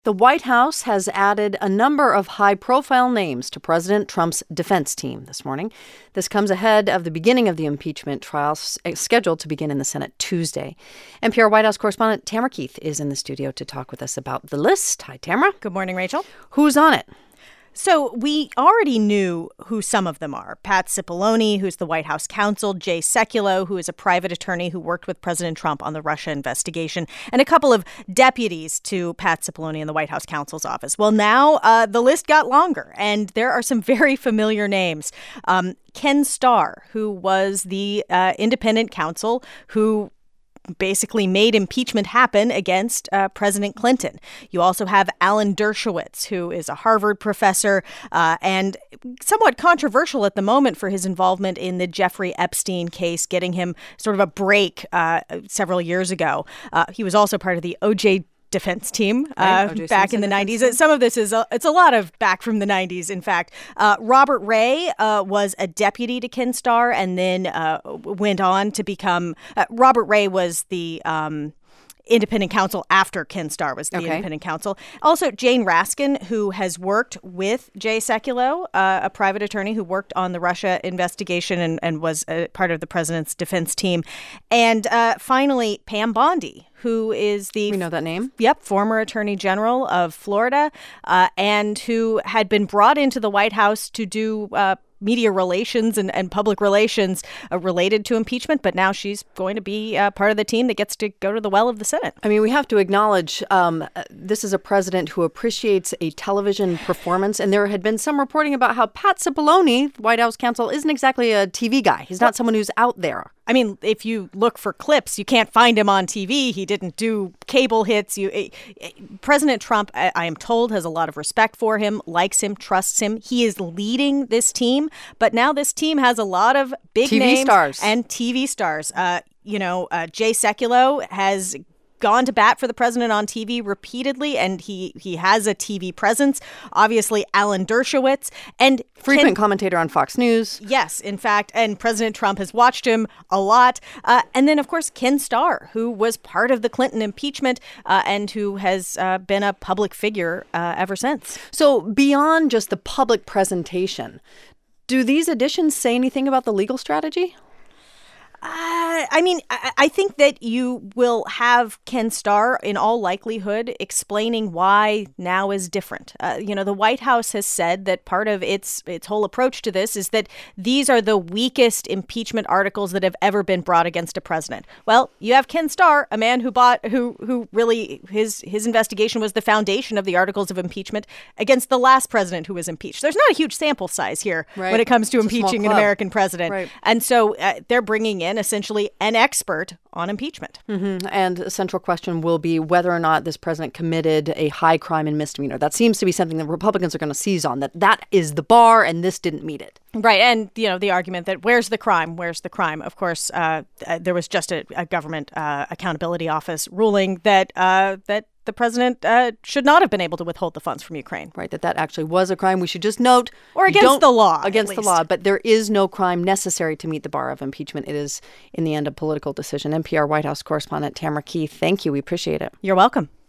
The White House has added a number of high-profile names to President Trump's defense team this morning. This comes ahead of the beginning of the impeachment trial scheduled to begin in the Senate Tuesday. NPR White House correspondent Tamara Keith is in the studio to talk with us about the list. Hi, Tamara. Good morning, Rachel. Who's on it? So we already knew who some of them are. Pat Cipollone, who's the White House counsel, Jay Sekulow, who is a private attorney who worked with President Trump on the Russia investigation, and a couple of deputies to Pat Cipollone in the White House counsel's office. Well, now the list got longer, and there are some very familiar names. Ken Starr, who was the independent counsel who basically made impeachment happen against President Clinton. You also have Alan Dershowitz, who is a Harvard professor and somewhat controversial at the moment for his involvement in the Jeffrey Epstein case, getting him sort of a break several years ago. He was also part of the O.J. defense team back in the 90s. Some of this it's a lot of back from the 90s, in fact. Robert Ray was a deputy to Ken Starr and then went on to become Robert Ray was the independent counsel after Ken Starr was the independent counsel. Also, Jane Raskin, who has worked with Jay Sekulow, a private attorney who worked on the Russia investigation and was part of the president's defense team. And finally, Pam Bondi, who is the... We know that name? Yep, former attorney general of Florida, and who had been brought into the White House to do media relations and public relations related to impeachment, but now she's going to be part of the team that gets to go to the well of the Senate. I mean, we have to acknowledge this is a president who appreciates a television performance, and there had been some reporting about how Pat Cipollone, White House counsel, isn't exactly a TV guy. He's not someone who's out there. I mean, if you look for clips, you can't find him on TV. He didn't do cable hits. President Trump, I am told, has a lot of respect for him, likes him, trusts him. He is leading this team, but now this team has a lot of big TV names stars and TV stars. Jay Sekulow has gone to bat for the president on TV repeatedly, and he has a TV presence. Obviously, Alan Dershowitz and frequent commentator on Fox News. Yes, in fact, and President Trump has watched him a lot. And then, of course, Ken Starr, who was part of the Clinton impeachment and who has been a public figure ever since. So beyond just the public presentation, do these additions say anything about the legal strategy? I think that you will have Ken Starr, in all likelihood, explaining why now is different. The White House has said that part of its whole approach to this is that these are the weakest impeachment articles that have ever been brought against a president. Well, you have Ken Starr, a man who really his investigation was the foundation of the articles of impeachment against the last president who was impeached. There's not a huge sample size here when it comes to impeaching an American president. Right. And so they're bringing in essentially an expert on impeachment. Mm-hmm. And the central question will be whether or not this president committed a high crime and misdemeanor. That seems to be something that Republicans are going to seize on, that is the bar and this didn't meet it. Right. And, the argument that where's the crime? Where's the crime? Of course, there was just a government accountability office ruling that the president should not have been able to withhold the funds from Ukraine. Right, that actually was a crime. We should just note. Or against the law. Against the law. But there is no crime necessary to meet the bar of impeachment. It is, in the end, a political decision. NPR White House correspondent Tamara Keith, thank you. We appreciate it. You're welcome.